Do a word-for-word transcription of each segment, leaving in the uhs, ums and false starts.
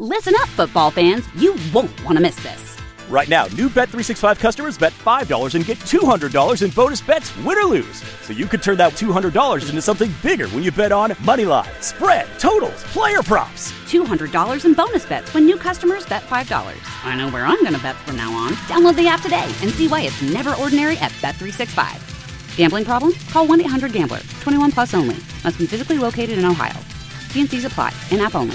Listen up, football fans. You won't want to miss this. Right now, new Bet three sixty-five customers bet five dollars and get two hundred dollars in bonus bets, win or lose. So you could turn that two hundred dollars into something bigger when you bet on money line, spread, totals, player props. two hundred dollars in bonus bets when new customers bet five dollars. I know where I'm going to bet from now on. Download the app today and see why it's never ordinary at Bet three sixty-five. Gambling problem? Call one eight hundred gambler. twenty-one plus only. Must be physically located in Ohio. T and C's apply. In-app only.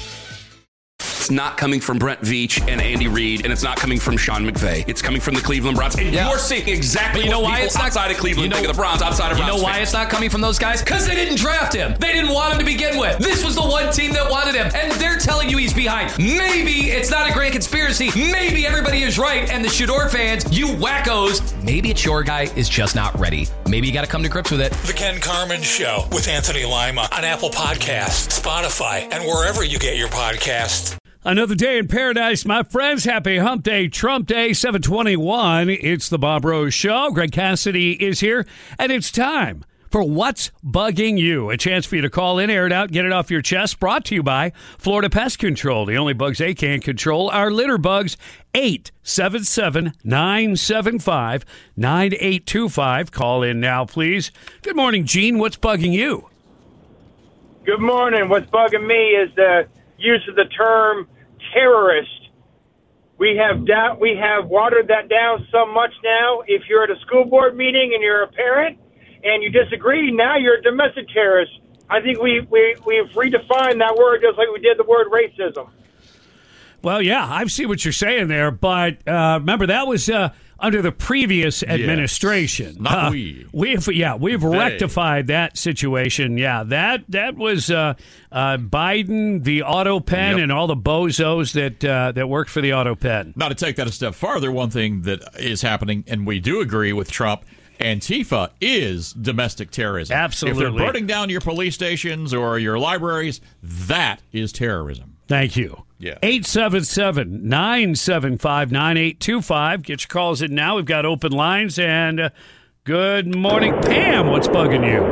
It's not coming from Brent Veach and Andy Reid, and it's not coming from Sean McVay. It's coming from the Cleveland Browns. And yeah. you're seeing exactly you know what why people it's not, outside of Cleveland you know, think of the Browns, outside of You Browns know why fans. it's not coming from those guys? Because they didn't draft him. They didn't want him to begin with. This was the one team that wanted him, and they're telling you he's behind. Maybe it's not a grand conspiracy. Maybe everybody is right, and the Shador fans, you wackos, maybe it's your guy is just not ready. Maybe you got to come to grips with it. The Ken Carman Show with Anthony Lima on Apple Podcasts, Spotify, and wherever you get your podcasts. Another day in paradise, my friends. Happy Hump Day, Trump Day, seven twenty-one. It's the Bob Rose Show. Greg Cassidy is here, and it's time for What's Bugging You. A chance for you to call in, air it out, get it off your chest. Brought to you by Florida Pest Control. The only bugs they can't control are litter bugs. eight seven seven, nine seven five, nine eight two five. Call in now, please. Good morning, Gene. What's bugging you? Good morning. What's bugging me is the use of the term terrorist. We have da- we have watered that down so much now. If you're at a school board meeting and you're a parent and you disagree, now you're a domestic terrorist. I think we, we, we've redefined that word just like we did the word racism. Well, yeah, I see what you're saying there, but uh, remember, that was uh, under the previous administration. Yes, not uh, we. We've, yeah, we've They. rectified that situation. Yeah, that that was uh, uh, Biden, the auto pen, Yep. and all the bozos that uh, that worked for the auto pen. Now, to take that a step farther, one thing that is happening, and we do agree with Trump, Antifa is domestic terrorism. Absolutely. If they're burning down your police stations or your libraries, that is terrorism. Thank you. Yeah. eight seven seven, nine seven five, nine eight two five. Get your calls in now. We've got open lines. And uh, good morning, Pam. What's bugging you?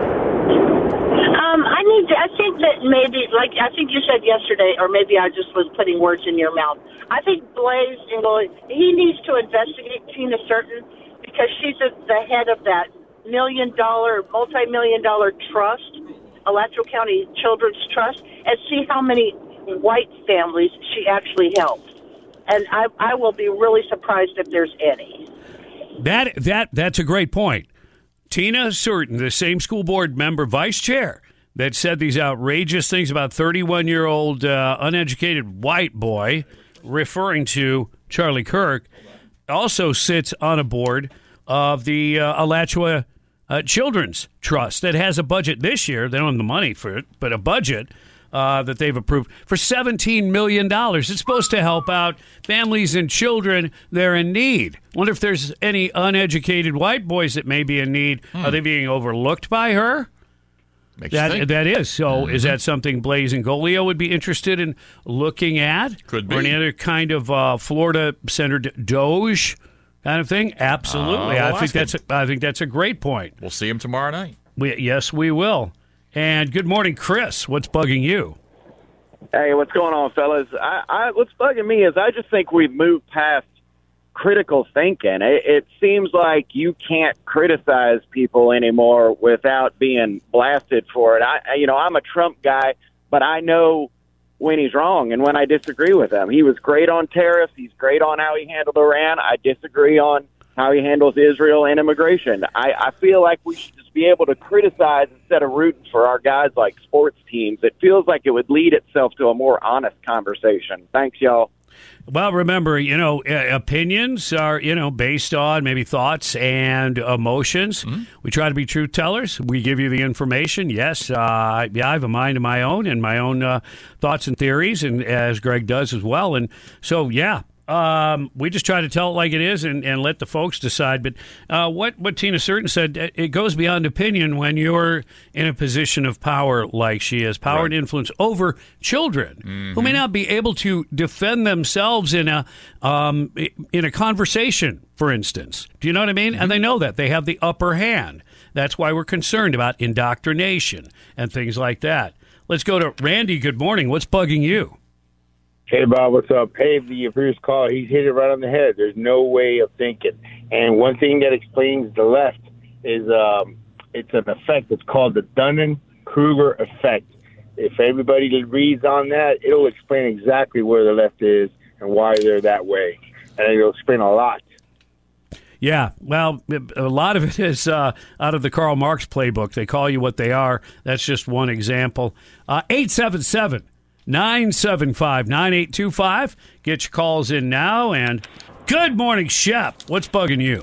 Um, I need to, I think that maybe, like I think you said yesterday, or maybe I just was putting words in your mouth. I think Blaze Ingle, he needs to investigate Tina Certain because she's at the head of that million dollar, multi-million dollar trust, Alachua County Children's Trust, and see how many white families she actually helped. And I, I will be really surprised if there's any. That that that's a great point. Tina Certain, the same school board member, vice chair, that said these outrageous things about thirty-one-year-old uh, uneducated white boy, referring to Charlie Kirk, also sits on a board of the uh, Alachua uh, Children's Trust that has a budget this year. They don't have the money for it, but a budget Uh, that they've approved for seventeen million dollars. It's supposed to help out families and children that are in need. Wonder if there's any uneducated white boys that may be in need. Hmm. Are they being overlooked by her? Makes you That think. That is. So Mm-hmm. is that something Blaze and Golio would be interested in looking at? Could be. Or any other kind of uh, Florida-centered Doge kind of thing? Absolutely. Uh, I we'll think ask that's a, I think that's a great point. We'll see him tomorrow night. We, yes, we will. And good morning, Chris. What's bugging you? Hey, what's going on, fellas? I, I, what's bugging me is I just think we've moved past critical thinking. It, it seems like you can't criticize people anymore without being blasted for it. I, you know, I'm a Trump guy, but I know when he's wrong and when I disagree with him. He was great on tariffs. He's great on how he handled Iran. I disagree on how he handles Israel and immigration. I, I feel like we should just be able to criticize instead of rooting for our guys like sports teams. It feels like it would lead itself to a more honest conversation. Thanks, y'all. Well, remember, you know, uh, opinions are, you know, based on maybe thoughts and emotions. Mm-hmm. We try to be truth tellers. We give you the information. Yes, uh, yeah, I have a mind of my own and my own uh, thoughts and theories, and as Greg does as well. And so, yeah. Um, we just try to tell it like it is and, and let the folks decide. But uh, what, what Tina Certain said, it goes beyond opinion when you're in a position of power like she is, power right. and influence over children mm-hmm. who may not be able to defend themselves in a um, in a conversation, for instance. Do you know what I mean? Mm-hmm. And they know that. They have the upper hand. That's why we're concerned about indoctrination and things like that. Let's go to Randy. Good morning. What's bugging you? Hey, Bob, what's up? Hey, the previous call, he hit it right on the head. There's no way of thinking. And one thing that explains the left is um, it's an effect. It's called the Dunning-Kruger effect. If everybody reads on that, it'll explain exactly where the left is and why they're that way. And it'll explain a lot. Yeah, well, a lot of it is uh, out of the Karl Marx playbook. They call you what they are. That's just one example. Uh, eight seven seven, nine seven five, nine eight two five. Get your calls in now. And good morning, Shep. What's bugging you?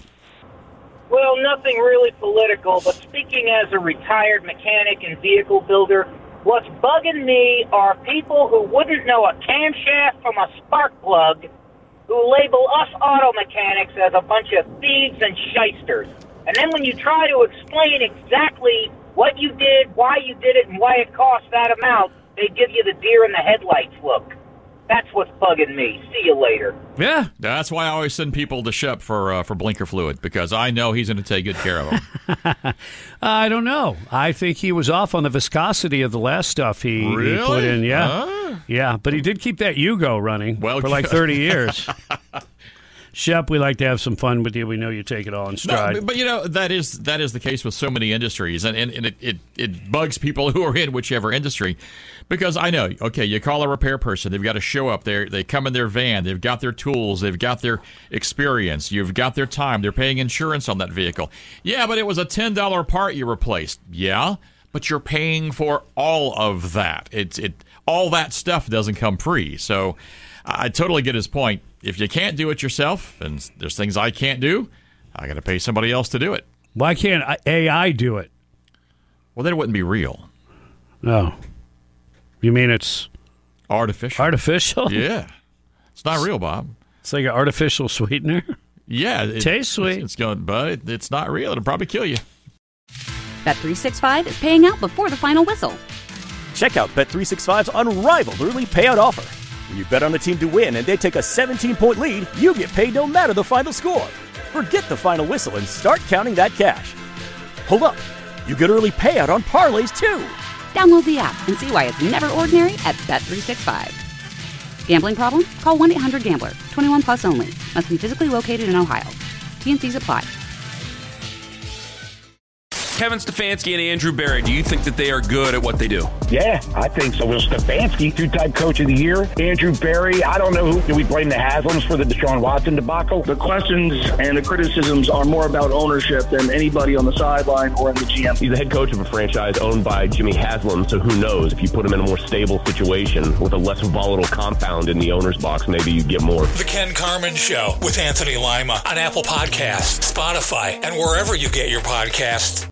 Well, nothing really political, but speaking as a retired mechanic and vehicle builder, what's bugging me are people who wouldn't know a camshaft from a spark plug, who label us auto mechanics as a bunch of thieves and shysters. And then when you try to explain exactly what you did, why you did it, and why it cost that amount, they give you the deer in the headlights look. That's what's bugging me. See you later. Yeah. That's why I always send people to Shep for uh, for blinker fluid, because I know he's going to take good care of them. I don't know. I think he was off on the viscosity of the last stuff he, really? he put in. Yeah. Uh. Yeah, but he did keep that Yugo running well, for like thirty years. Shep, we like to have some fun with you. We know you take it all in stride. No, but, but, you know, that is that is the case with so many industries, and, and, and it, it, it bugs people who are in whichever industry, because I know, okay, you call a repair person, they've got to show up there, they come in their van, they've got their tools, they've got their experience, you've got their time, they're paying insurance on that vehicle. Yeah, but it was a ten dollar part you replaced. Yeah, but you're paying for all of that. It, it, all that stuff doesn't come free, so I totally get his point. If you can't do it yourself, and there's things I can't do, I got to pay somebody else to do it. Why can't A I do it? Well, then it wouldn't be real. No. You mean it's artificial? Artificial? Yeah. It's not real, Bob. It's like an artificial sweetener? Yeah. It tastes sweet. It's, it's going, but it's not real. It'll probably kill you. Bet three sixty-five is paying out before the final whistle. Check out Bet three sixty-five's unrivaled early payout offer. When you bet on a team to win and they take a seventeen-point lead, you get paid no matter the final score. Forget the final whistle and start counting that cash. Hold up. You get early payout on parlays, too. Download the app and see why it's never ordinary at Bet three sixty-five. Gambling problem? Call one eight hundred gambler. twenty-one plus only. Must be physically located in Ohio. T and C's apply. Kevin Stefanski and Andrew Berry, do you think that they are good at what they do? Yeah, I think so. Will Stefanski, two-time coach of the year. Andrew Berry, I don't know who. Do we blame the Haslams for the Deshaun Watson debacle? The questions and the criticisms are more about ownership than anybody on the sideline or in the G M. He's the head coach of a franchise owned by Jimmy Haslam, so who knows? If you put him in a more stable situation with a less volatile compound in the owner's box, maybe you get more. The Ken Carman Show with Anthony Lima on Apple Podcasts, Spotify, and wherever you get your podcasts.